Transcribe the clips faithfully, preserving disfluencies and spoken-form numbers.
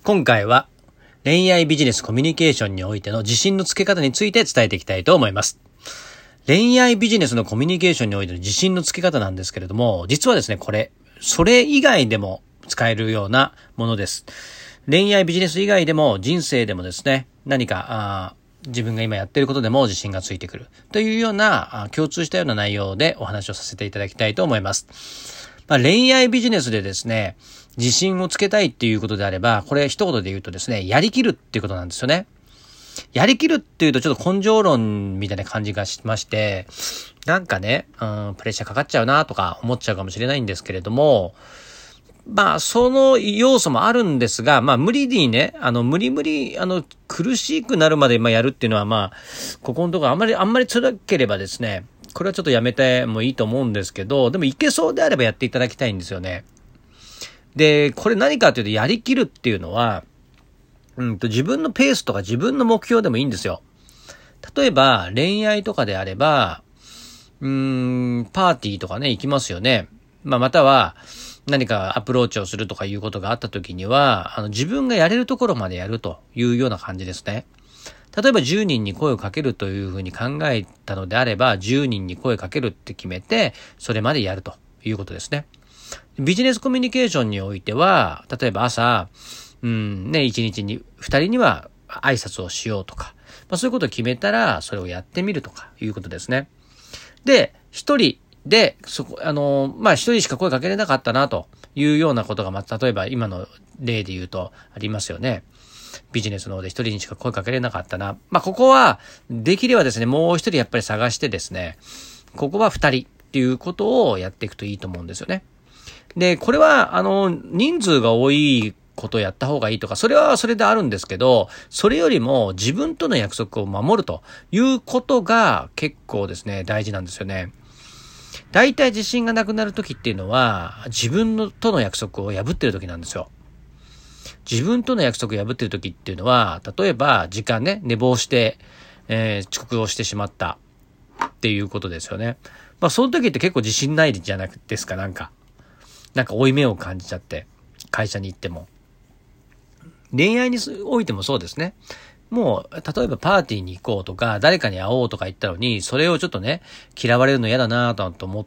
今回は恋愛ビジネスコミュニケーションにおいての自信のつけ方について伝えていきたいと思います。恋愛ビジネスのコミュニケーションにおいての自信のつけ方なんですけれども、実はですね、これ、それ以外でも使えるようなものです。恋愛ビジネス以外でも人生でもですね、何かあ自分が今やっていることでも自信がついてくるというような共通したような内容でお話をさせていただきたいと思います。まあ、恋愛ビジネスでですね、自信をつけたいっていうことであれば、これ一言で言うとですね、やりきるっていうことなんですよね。やりきるっていうとちょっと根性論みたいな感じがしまして、なんかね、うん、プレッシャーかかっちゃうなとか思っちゃうかもしれないんですけれども、まあ、その要素もあるんですが、まあ、無理にね、あの、無理無理、あの、苦しくなるまで、まあ、やるっていうのは、まあ、ここのところあんまり、あんまり辛ければですね、これはちょっとやめてもいいと思うんですけど、でもいけそうであればやっていただきたいんですよね。で、これ何かというと、やりきるっていうのは、うんと、自分のペースとか自分の目標でもいいんですよ。例えば、恋愛とかであれば、うーん、パーティーとかね、行きますよね。まあ、または、何かアプローチをするとかいうことがあった時には、あの、自分がやれるところまでやるというような感じですね。例えばじゅうにんに声をかけるというふうに考えたのであれば、じゅうにんに声かけるって決めて、それまでやるということですね。ビジネスコミュニケーションにおいては、例えば朝、うんね、いちにちにふたりには挨拶をしようとか、まあ、そういうことを決めたら、それをやってみるとかいうことですね。で、一人で、そこ、あの、まあ、一人しか声かけれなかったなというようなことが、まあ、例えば今の例で言うとありますよね。ビジネスの方で一人にしか声かけれなかったな。まあ、ここは、できればですね、もう一人やっぱり探してですね、ここは二人っていうことをやっていくといいと思うんですよね。で、これは、あの、人数が多いことをやった方がいいとか、それはそれであるんですけど、それよりも自分との約束を守るということが結構ですね、大事なんですよね。大体自信がなくなる時っていうのは、自分のとの約束を破ってる時なんですよ。自分との約束を破ってる時っていうのは、例えば時間ね、寝坊して、えー、遅刻をしてしまったっていうことですよね。まあその時って結構自信ないじゃなくですか、なんか。なんか負い目を感じちゃって、会社に行っても。恋愛においてもそうですね。もう、例えばパーティーに行こうとか、誰かに会おうとか言ったのに、それをちょっとね、嫌われるの嫌だなと思って、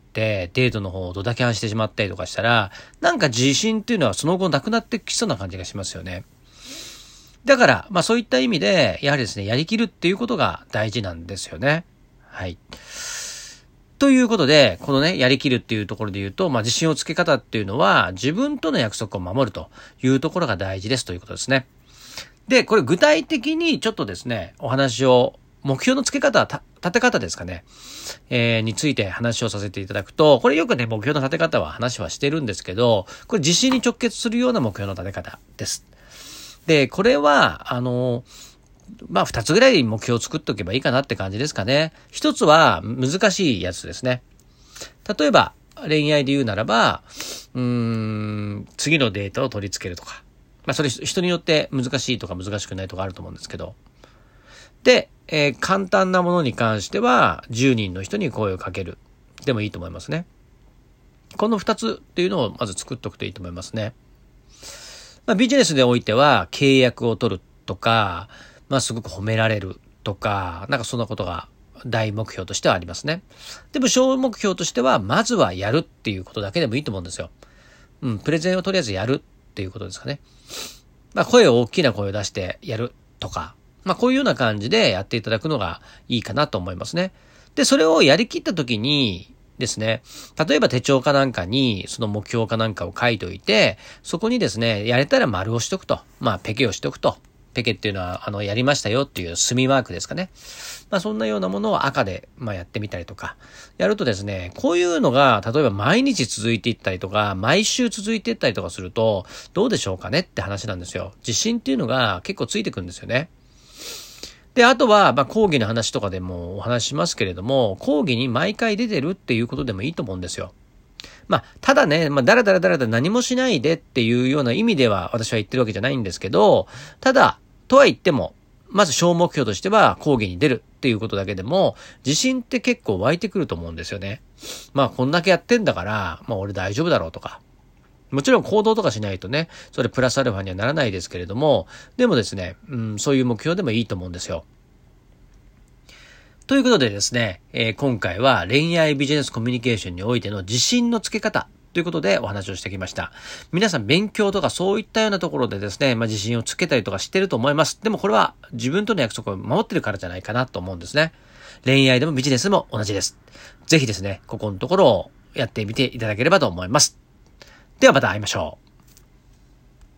デートの方をドタキャンしてしまったりとかしたら、なんか自信っていうのはその後なくなってきそうな感じがしますよね。だから、まあそういった意味で、やはりですね、やりきるっていうことが大事なんですよね。はい。ということで、このね、やりきるっていうところで言うと、まあ自信をつけ方っていうのは、自分との約束を守るというところが大事ですということですね。で、これ具体的にちょっとですね、お話を、目標の付け方、た立て方ですかね、えー、について話をさせていただくと、これよくね、目標の立て方は話はしてるんですけど、これ自信に直結するような目標の立て方です。で、これは、あの、まあ、二つぐらい目標を作っておけばいいかなって感じですかね。一つは難しいやつですね。例えば、恋愛で言うならば、うーん、次のデータを取り付けるとか。まあ、それ人によって難しいとか難しくないとかあると思うんですけど。で、えー、簡単なものに関しては、じゅうにんの人に声をかける。でもいいと思いますね。この二つっていうのをまず作っておくといいと思いますね。まあ、ビジネスでおいては、契約を取るとか、まあ、すごく褒められるとか、なんかそんなことが大目標としてはありますね。でも小目標としては、まずはやるっていうことだけでもいいと思うんですよ。うん、プレゼンをとりあえずやるっていうことですかね。まあ、声を大きな声を出してやるとか、まあ、こういうような感じでやっていただくのがいいかなと思いますね。で、それをやりきった時にですね、例えば手帳かなんかにその目標かなんかを書いておいて、そこにですね、やれたら丸をしとくと。まあ、ペケをしとくと。ペケっていうのは、あの、やりましたよっていう墨マークですかね。まあ、そんなようなものを赤で、まあ、やってみたりとか、やるとですね、こういうのが、例えば毎日続いていったりとか、毎週続いていったりとかすると、どうでしょうかねって話なんですよ。自信っていうのが結構ついてくるんですよね。で、あとは、まあ、講義の話とかでもお話しますけれども、講義に毎回出てるっていうことでもいいと思うんですよ。まあ、ただね、まあ、だらだらだらだら何もしないでっていうような意味では私は言ってるわけじゃないんですけど、ただ、とは言っても、まず小目標としては講義に出るっていうことだけでも、自信って結構湧いてくると思うんですよね。まあ、こんだけやってんだから、まあ、俺大丈夫だろうとか、 もちろん行動とかしないとね、それプラスアルファにはならないですけれども、でもですね、うん、そういう目標でもいいと思うんですよ。ということでですね、えー、今回は恋愛ビジネスコミュニケーションにおいての自信のつけ方ということでお話をしてきました。皆さん勉強とかそういったようなところでですね、まあ、自信をつけたりとかしてると思います。でもこれは自分との約束を守ってるからじゃないかなと思うんですね。恋愛でもビジネスも同じです。ぜひですね、ここのところをやってみていただければと思います。ではまた会いましょう。